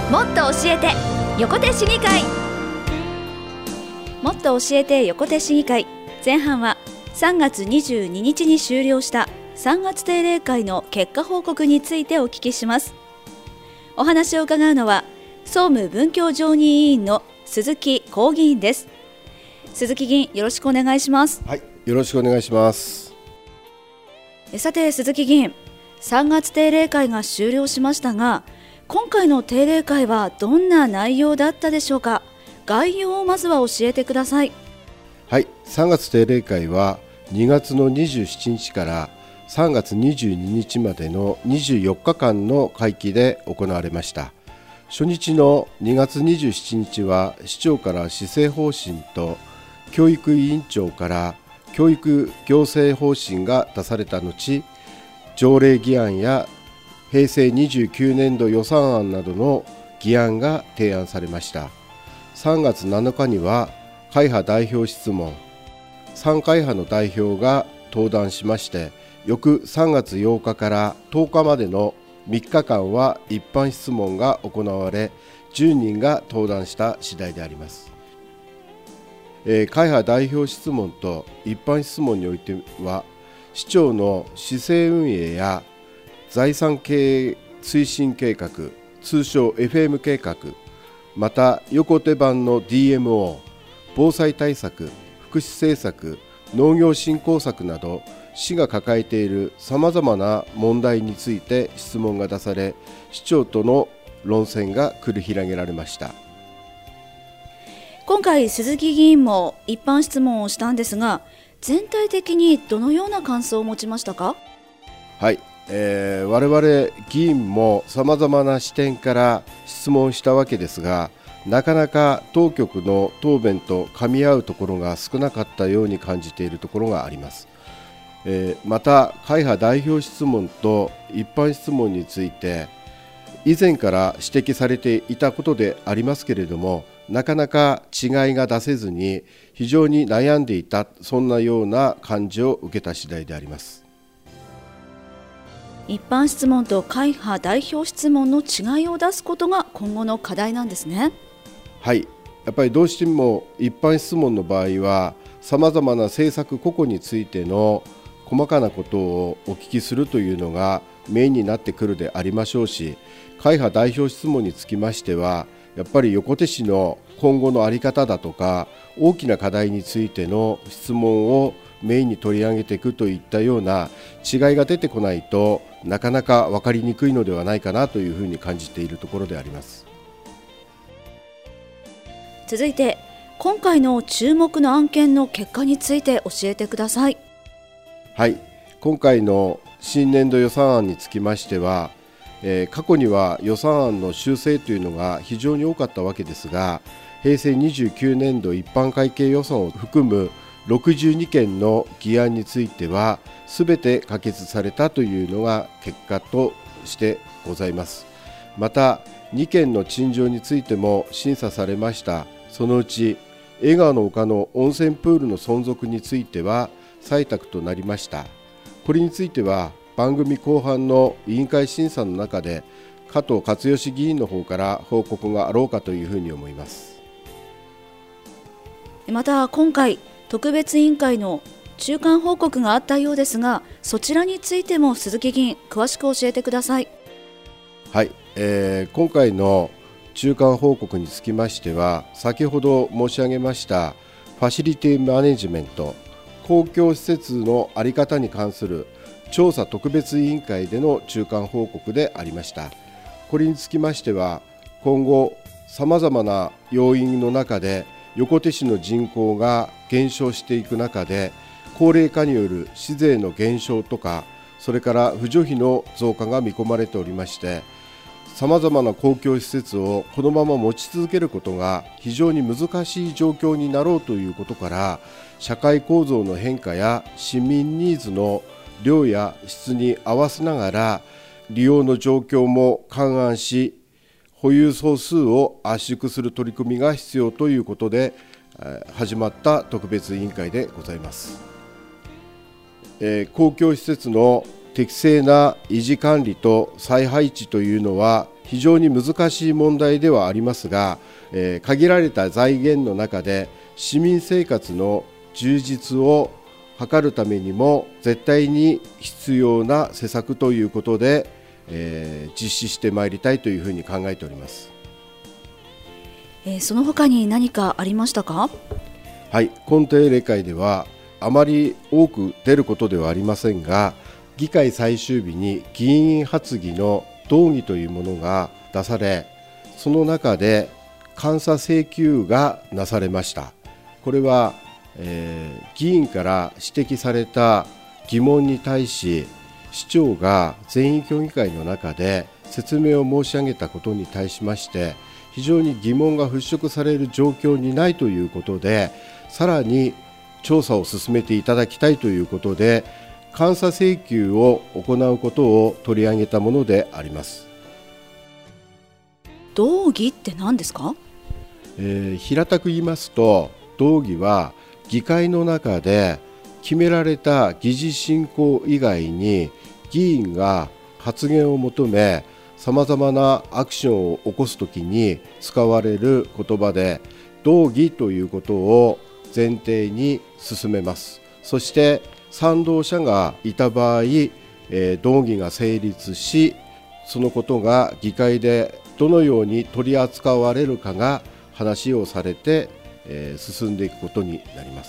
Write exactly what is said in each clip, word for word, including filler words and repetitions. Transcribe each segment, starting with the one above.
もっと教えて横手市議会。もっと教えて横手市議会、前半はさんがつにじゅうににちに終了したさんがつ定例会の結果報告についてお聞きします。お話を伺うのは総務文教常任委員の鈴木浩議員です。鈴木議員、よろしくお願いします。 はい、よろしくお願いします。 さて鈴木議員、さんがつ定例会が終了しましたが、今回の定例会はどんな内容だったでしょうか。概要をまずは教えてください。 はい、さんがつ定例会はにがつのにじゅうしちにちからさんがつにじゅうににちまでのにじゅうよっかかんの会期で行われました。初日のにがつにじゅうしちにちは市長から施政方針と教育委員長から教育行政方針が出された後、条例議案やへいせいにじゅうきゅうねんど予算案などの議案が提案されました。さんがつなのかには会派代表質問、さんかいはの代表が登壇しまして、翌さんがつようかからとおかまでのみっかかんは一般質問が行われ、じゅうにんが登壇した次第であります。えー、会派代表質問と一般質問においては、市長の市政運営や財産経営推進計画、通称 エフエム 計画、また横手版の ディーエムオー、防災対策、福祉政策、農業振興策など市が抱えているさまざまな問題について質問が出され、市長との論戦が繰り広げられました。 今回鈴木議員も一般質問をしたんですが、全体的にどのような感想を持ちましたか。 はい、えー、我々議員もさまざまな視点から質問したわけですが、なかなか当局の答弁と噛み合うところが少なかったように感じているところがあります。えー、また会派代表質問と一般質問について以前から指摘されていたことでありますけれども、なかなか違いが出せずに非常に悩んでいた、そんなような感じを受けた次第であります。 一般質問と会派代表質問の違いを出すことが今後の課題なんですね。 はい、やっぱりどうしても一般質問の場合はさまざまな政策個々についての細かなことをお聞きするというのがメインになってくるでありましょうし、会派代表質問につきましてはやっぱり横手市の今後の在り方だとか大きな課題についての質問をメインに取り上げていくといったような違いが出てこないとなかなか分かりにくいのではないかなというふうに感じているところであります。 続いて今回の注目の案件の結果について教えてください。 はい、今回の新年度予算案につきましては、えー、過去には予算案の修正というのが非常に多かったわけですが、へいせいにじゅうきゅうねんど一般会計予算を含むろくじゅうにけんの議案についてはすべて可決されたというのが結果としてございます。またにけんの陳情についても審査されました。そのうち江川の丘の温泉プールの存続については採択となりました。これについては番組後半の委員会審査の中で加藤勝義議員の方から報告があろうかというふうに思います。 また今回特別委員会の中間報告があったようですが、そちらについても鈴木議員詳しく教えてください。 はい、えー、今回の中間報告につきましては、先ほど申し上げましたファシリティマネジメント、公共施設の在り方に関する調査特別委員会での中間報告でありました。これにつきましては、今後さまざまな要因の中で横手市の人口が減少していく中で、高齢化による市税の減少とか、それから扶助費の増加が見込まれておりまして、さまざまな公共施設をこのまま持ち続けることが非常に難しい状況になろうということから、社会構造の変化や市民ニーズの量や質に合わせながら利用の状況も勘案し、保有総数を圧縮する取り組みが必要ということで始まった特別委員会でございます。えー、公共施設の適正な維持管理と再配置というのは非常に難しい問題ではありますが、えー、限られた財源の中で市民生活の充実を図るためにも絶対に必要な施策ということで、えー、実施してまいりたいというふうに考えております。 えー、その他に何かありましたか？ はい、今定例会ではあまり多く出ることではありませんが、議会最終日に議員発議の動議というものが出され、その中で監査請求がなされました。これは、えー、議員から指摘された疑問に対し、市長が全員協議会の中で説明を申し上げたことに対しまして、非常に疑問が払拭される状況にないということで、さらに調査を進めていただきたいということで、監査請求を行うことを取り上げたものであります。 動議って何ですか？ えー、平たく言いますと、動議は議会の中で決められた議事進行以外に議員が発言を求め、さまざまなアクションを起こすときに使われる言葉で、動議ということを前提に進めます。そして賛同者がいた場合、えー、動議が成立し、そのことが議会でどのように取り扱われるかが話をされて、えー、進んでいくことになります。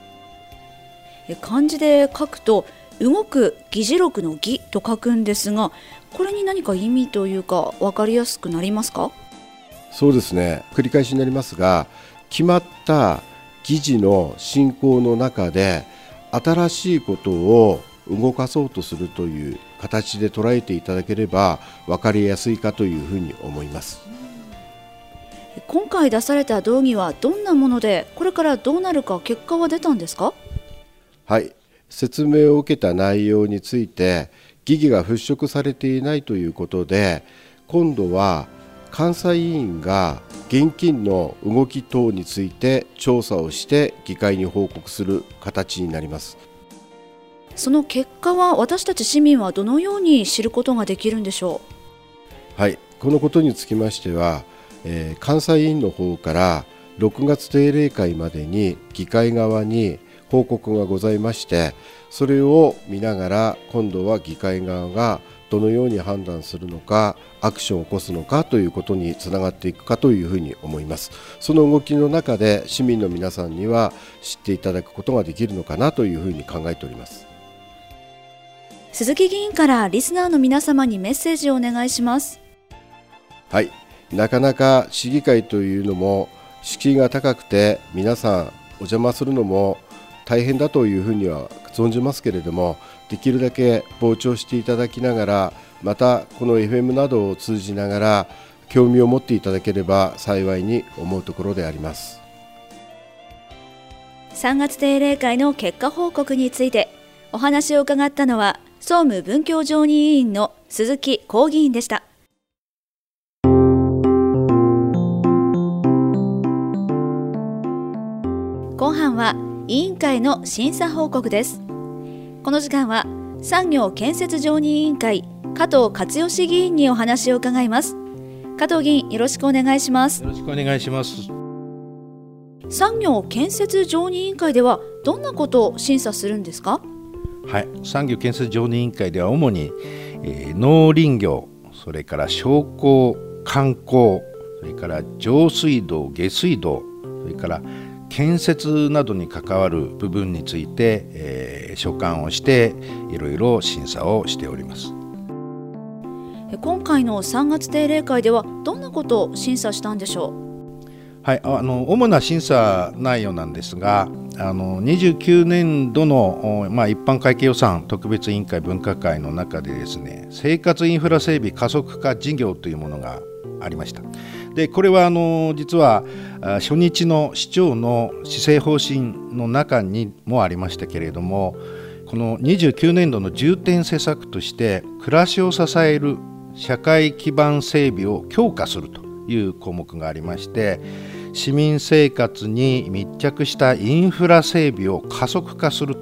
漢字で書くと動く議事録の議と書くんですが、これに何か意味というか分かりやすくなりますか？ そうですね、繰り返しになりますが、決まった議事の進行の中で新しいことを動かそうとするという形で捉えていただければ分かりやすいかというふうに思います。 今回出された動議はどんなもので、これからどうなるか結果は出たんですか？ はい、説明を受けた内容について疑義が払拭されていないということで、今度は監査委員が現金の動き等について調査をして議会に報告する形になります。 その結果は私たち市民はどのように知ることができるんでしょう？はい、このことにつきましては、えー、監査委員の方からろくがつ定例会までに議会側に報告がございまして、それを見ながら今度は議会側がどのように判断するのか、アクションを起こすのかということにつながっていくかというふうに思います。その動きの中で市民の皆さんには知っていただくことができるのかなというふうに考えております。 鈴木議員からリスナーの皆様にメッセージをお願いします。 はい、なかなか市議会というのも敷居が高くて、皆さんお邪魔するのも大変だというふうには存じますけれども、できるだけ傍聴していただきながら、またこの エフエム などを通じながら興味を持っていただければ幸いに思うところであります。 さんがつ定例会の結果報告についてお話を伺ったのは、総務文教常任委員の鈴木浩議員でした。後半は委員会の審査報告です。この時間は産業建設常任委員会加藤勝義議員にお話を伺います。加藤議員、よろしくお願いします。 よろしくお願いします。 産業建設常任委員会ではどんなことを審査するんですか？ はい、産業建設常任委員会では主に、えー、農林業、それから商工、観光、それから上水道、下水道、それから建設などに関わる部分について、えー、所管をしていろいろ審査をしております。 今回のさんがつ定例会ではどんなことを審査したんでしょう？ はい、あの主な審査内容なんですが、あのにじゅうきゅうねんどの、まあ、一般会計予算特別委員会分科会の中でですね、生活インフラ整備加速化事業というものがありました。でこれはあの実は初日の市長の施政方針の中にもありましたけれども、このにじゅうきゅうねんどの重点施策として暮らしを支える社会基盤整備を強化するという項目がありまして、市民生活に密着したインフラ整備を加速化すると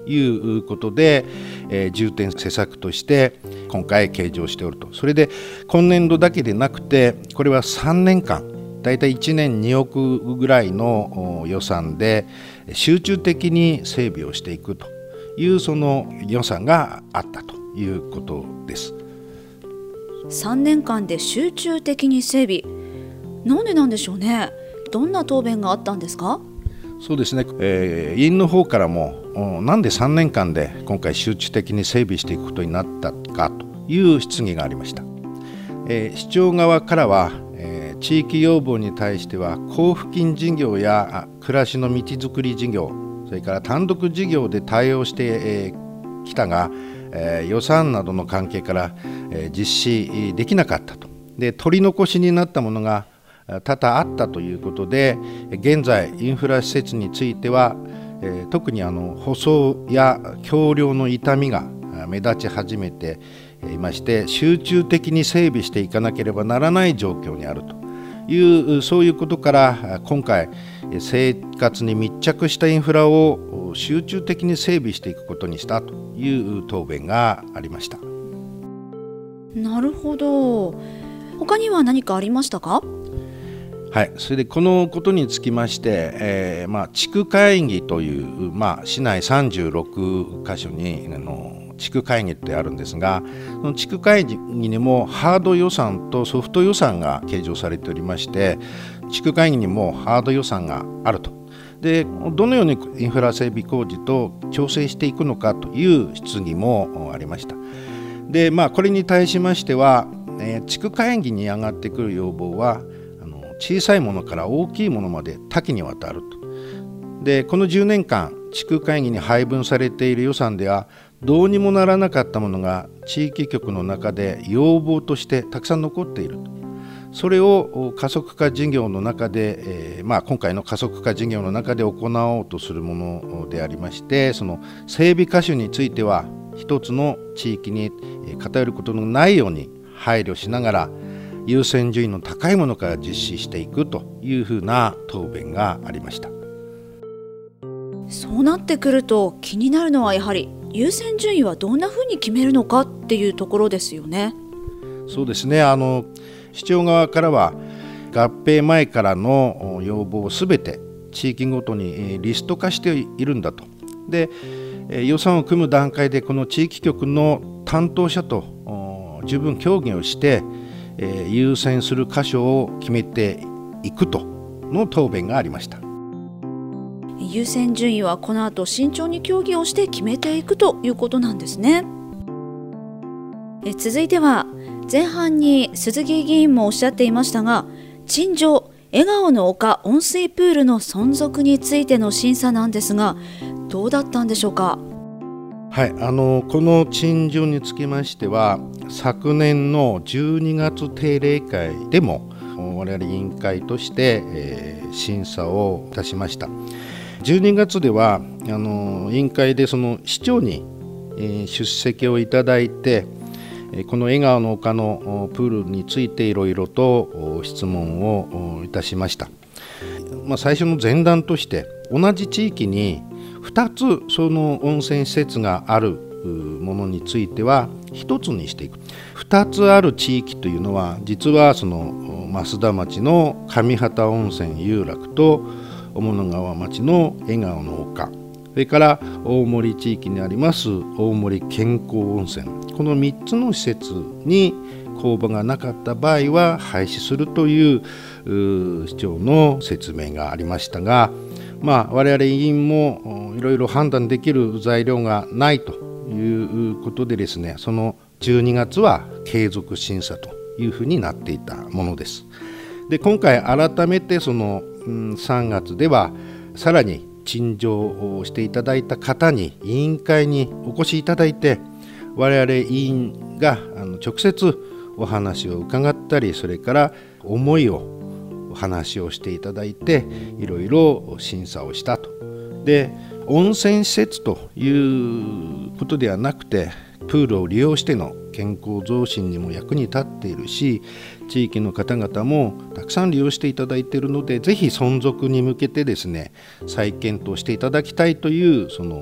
いうことで、えー、重点施策として今回計上しておると。それで今年度だけでなくて、これはさんねんかんだいたいいちねんにおくぐらいの予算で集中的に整備をしていくというその予算があったということです。 さんねんかんで集中的に整備、なんでなんでしょうね。どんな答弁があったんですか？ そうですね、えー、委員の方からもなんでさんねんかんで今回集中的に整備していくことになったかという質疑がありました。えー、市長側からは、えー、地域要望に対しては交付金事業や暮らしの道づくり事業、それから単独事業で対応してき、えー、たが、えー、予算などの関係から、えー、実施できなかったと。で、取り残しになったものが多々あったということで、現在インフラ施設については、えー、特にあの舗装や橋梁の傷みが目立ち始めていまして、集中的に整備していかなければならない状況にあるという、そういうことから今回生活に密着したインフラを集中的に整備していくことにしたという答弁がありました。 なるほど。他には何かありましたか？ はい、それでこのことにつきまして、えーまあ、地区会議という、まあ、市内さんじゅうろくかしょにあの地区会議ってあるんですが、その地区会議にもハード予算とソフト予算が計上されておりまして、地区会議にもハード予算があると。で、どのようにインフラ整備工事と調整していくのかという質疑もありました。で、まあ、これに対しましては、えー、地区会議に上がってくる要望は小さいものから大きいものまで多岐にわたると。で、このじゅうねんかん地区会議に配分されている予算ではどうにもならなかったものが地域局の中で要望としてたくさん残っていると。それを加速化事業の中で、えーまあ、今回の加速化事業の中で行おうとするものでありまして、その整備箇所については一つの地域に偏ることのないように配慮しながら優先順位の高いものから実施していくというふうな答弁がありました。 そうなってくると気になるのはやはり優先順位はどんなふうに決めるのかっていうところですよね。 そうですね、あの市長側からは合併前からの要望をすべて地域ごとにリスト化しているんだと。で、予算を組む段階でこの地域局の担当者と十分協議をして優先する箇所を決めていくとの答弁がありました。 優先順位はこの後慎重に協議をして決めていくということなんですね。え続いては前半に鈴木議員もおっしゃっていましたが、陳情笑顔の丘温水プールの存続についての審査なんですが、どうだったんでしょうか？ はい、あのこの陳情につきましては昨年のじゅうにがつ定例会でも我々委員会として、えー、審査をいたしました。じゅうにがつではあの委員会でその市長に、えー、出席をいただいて、この笑顔の丘のプールについていろいろと質問をいたしました。まあ、最初の前段として同じ地域にふたつその温泉施設があるものについてはひとつにしていく。ふたつある地域というのは実はその増田町の上畑温泉有楽と雄物川町の笑顔の丘、それから大森地域にあります大森健康温泉、このみっつの施設に公募がなかった場合は廃止するという市長の説明がありましたが、まあ、我々委員もいろいろ判断できる材料がないということでですね、そのじゅうにがつは継続審査というふうになっていたものです。で、今回改めてそのさんがつではさらに陳情をしていただいた方に委員会にお越しいただいて、我々委員があの直接お話を伺ったり、それから思いをお話をしていただいていろいろ審査をしたと。で、温泉施設ということではなくてプールを利用しての健康増進にも役に立っているし、地域の方々もたくさん利用していただいているので、ぜひ存続に向けてですね再検討していただきたいというその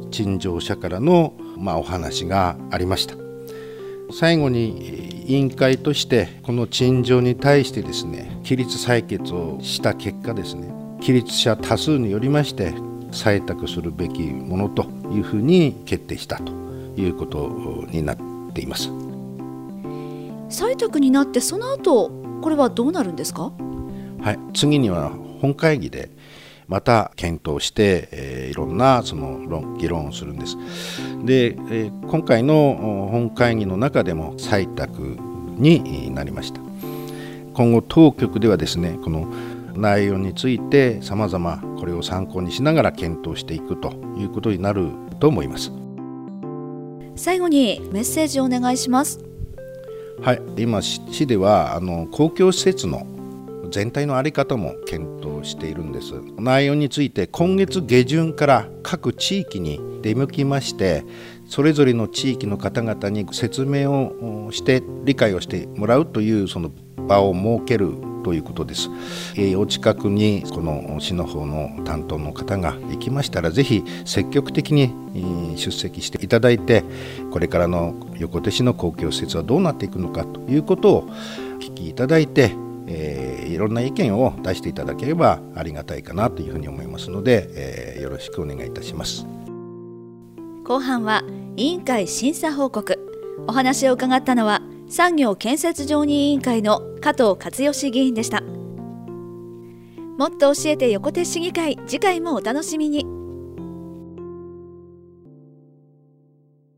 陳情者からの、まあ、お話がありました。最後に委員会としてこの陳情に対してですね、起立採決をした結果ですね、起立者多数によりまして採択するべきものというふうに決定したということになっています。 採択になってその後これはどうなるんですか？ はい、次には本会議でまた検討して、えー、いろんなその論議論をするんです。で、えー、今回の本会議の中でも採択になりました。今後当局ではですね、この内容について様々これを参考にしながら検討していくということになると思います。 最後にメッセージをお願いします。 はい、今市ではあの公共施設の全体の在り方も検討しているんです。内容について今月下旬から各地域に出向きまして、それぞれの地域の方々に説明をして理解をしてもらうというその場を設けるということです。えー、お近くにこの市の方の担当の方が行きましたら、ぜひ積極的に出席していただいて、これからの横手市の公共施設はどうなっていくのかということを聞きいただいて、えー、いろんな意見を出していただければありがたいかなというふうに思いますので、えー、よろしくお願いいたします。 後半は委員会審査報告。お話を伺ったのは産業建設常任委員会の加藤克義議員でした。もっと教えて横手市議会、次回もお楽しみに。